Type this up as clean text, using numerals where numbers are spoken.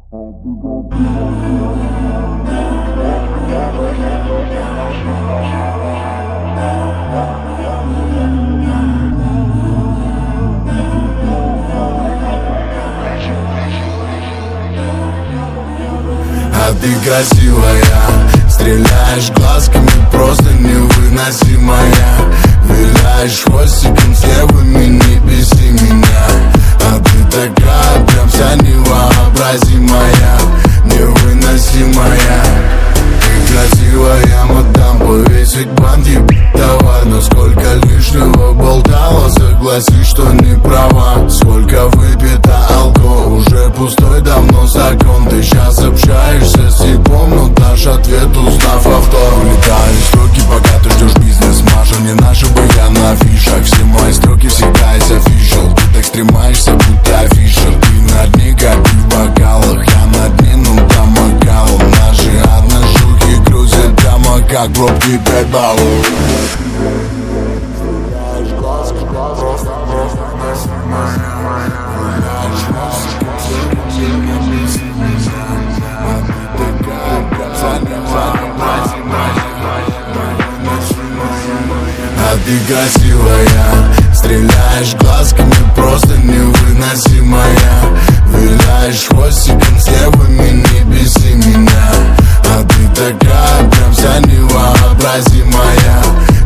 А ты красивая, стреляешь глазками, просто невыносимая. Виляешь хвостиком с левыми, не беси меня. А ты такая, прям вся невообразимая, невыносимая. Ты красивая, мадам, повесить бант, ебать товар. Но сколько лишнего болтала, согласись, что не права. Сколько выпито алкоголь, уже пустой давно закон. Ты сейчас общаешься с типом, но дашь ответ, узнав авто. Улетают строки, пока ты ждешь бизнес. Маша, не наша бы я на афишах. Все мои строки всегда из official. Ты так стремаешься, будто афишер. Ты на дне, как и в бокалах. Я на дне, ну там макал. Наши одножухи грузят прямо как пробки 5 баллов. А ты красивая, стреляешь глазками, просто невыносимая. Виляешь хвостиком с левыми, не беси меня. А ты такая, прям вся невообразимая,